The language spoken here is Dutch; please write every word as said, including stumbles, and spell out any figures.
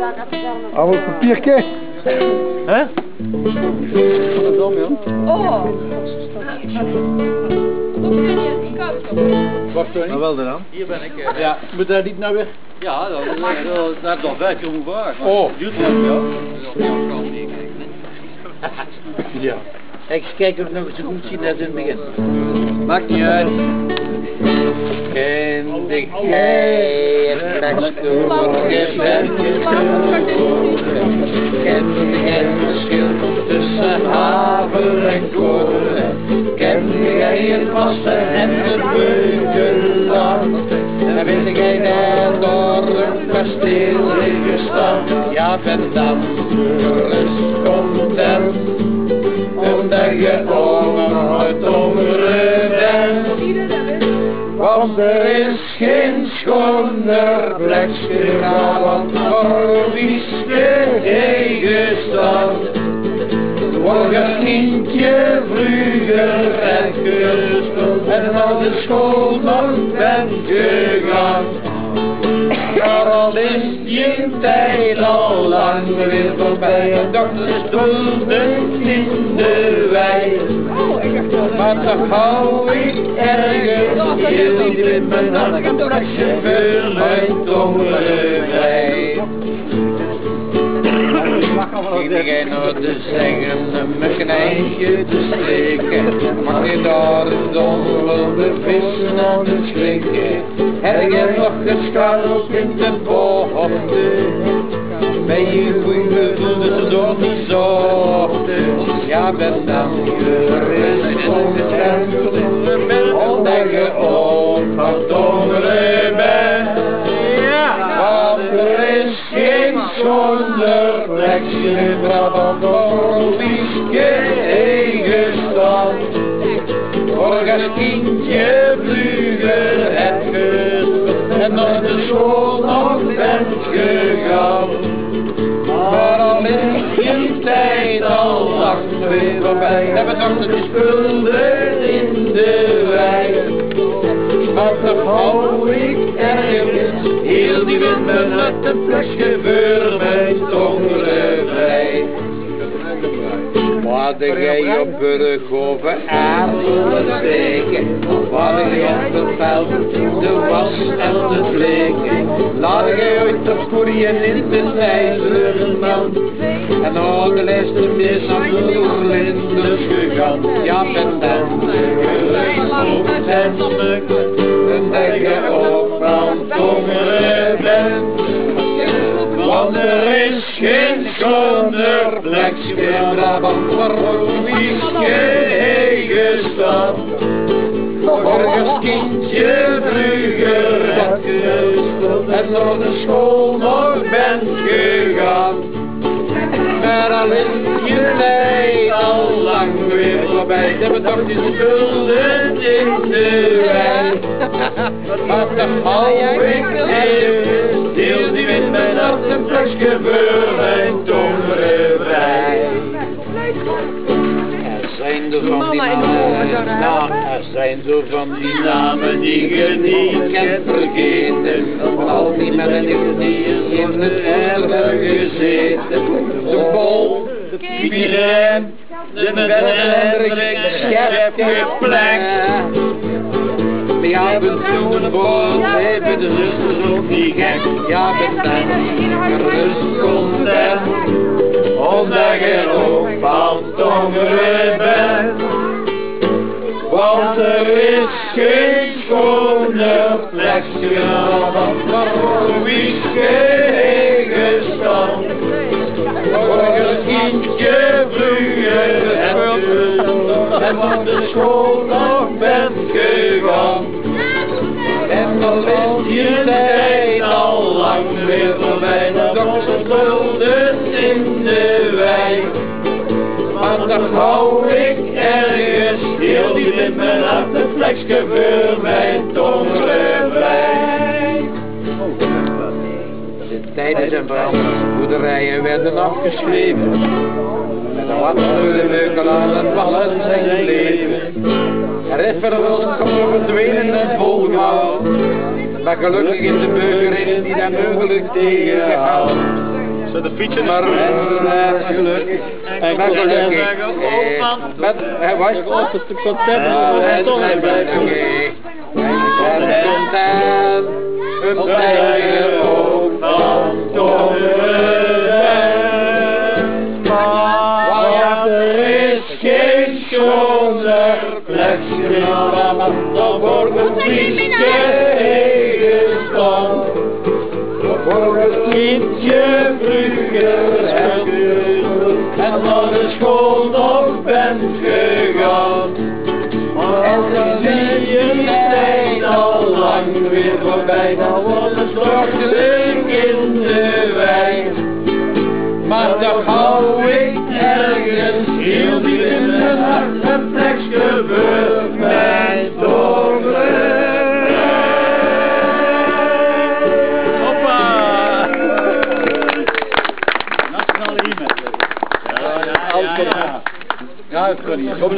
Oude papiertje. Hè? Oh. Ook jullie niet koud. Wacht hoor. Maar wel dan. Hier ben ik. Uh, Ja, moet daar niet nou weer? ja, dat is dat is nog vijf keer hoe vaak. Oh. Duurt wel, ja. Ja. Ik kijk of ik nog eens zo goed zien als in het begin. Maakt niet uit. Kende jij het plekje waar je bent geboren? Kende jij het verschil tussen haver en koren? Kende jij het wassen en het beukenland? En weet jij daar door een kasteel heen gestaan? Ja, ben dan gerust content, omdat je ook het tongeren bent. Want er is geen schoner plekje in Brabant voor wieske heen gestaan. Word als kindje vroeger en gespeeld en naar de school nog bent gegaan. Maar al is die tijd al lang weer voorbij en dokters spulden in de wei. Maar toch hou ik ergens heel diep in mijn hart een plekje voor mijn tongerij. Ging jij nou te zeggen mijn knijtje te steken? Mag je daar een donderende vissen aan het schrikken? Heb je nog gescharreld in de bochten? Ben je goed gevoel tussendoor niet zochten? Ja, ben dan gerust content, omdat je ook van tongeren bent. Want er is geen schoner plekje in Brabant voor wieske heen gestaan. Voor als kindje vroeger hebt gespeeld en naar de school nog bent gegaan. Maar al is die tijd al lang weer voorbij, hebben nog de spullen in de wei. Maar toch hou ik ergens heel diep in mijn hart een plekje voor mijn tongerij. Wat jij op Burghoven aardelen steken? Wat jij op het veld de was en de vleken? Laat jij ooit de koeien in de ijzeren mand? En nou de lijst is naar Oerlinders gegaan. Ja, ben dan gerust content, omdat je ook van tongeren bent. Want er is geen schoner plekje in Brabant voor wieske heen gestaan. Voor als kindje vroeger hebt gespeeld en naar de school nog bent gegaan. Maar al is je tijd al lang weer voorbij, hebben toch die spullen in de wei. Maar toch hou ik ergens heel diep in mijn hart een plekje voor mijn tongerij. Er zijn er van die namen, er zijn er van die namen die je niet kent vergeten. Van al die mensen die in het erger gezeten. De Bol, de Pieterijn, de Hendrik, Schep geplekt. Ja, we doen een boot, hebben de zusters ook niet gek. Ja, we zijn gerust content, omdat je ook van tongeren bent. Want er is geen schoner plekje dan voor wieske heen gestaan. Voor als kindje vroeger hebt gespeeld en van de school nog bent gegaan. En al is je tijd al lang weer voorbij, de dokters spulden in de wei. Maar toch hou ik ergens heel diep in mijn hart een plekje voor mijn tongerij. De tijden zijn veranderd, boerderijen werden afgeschreven. En de watsen, meukelaars en wassen zijn gebleven. Er is verder wel schoon verdwenen en volgehouden. Maar gelukkig is de burger in die dat mogelijk tegenhoudt. Zet de fietsen Maar uh, Gelukkig. maar gelukkig. Met, hij was Of het content en toch zijn gelukkig. Er komt aan een tijdje ook van Tongeren. Want er is geen schoner plekje dan voor een vriendje tegenstand. Voor het kindje vroeger hebt en naar de school nog bent gegaan. En zie je tijd al lang weer voorbij, dan wordt het toch leuk in de wijk. Maar toch hou ik ergens heel diep in mijn hart een plekje voor mijn Tongeren. Hoppa! Nationale hymne. Ja, ja, ja. Ja, het kan niet.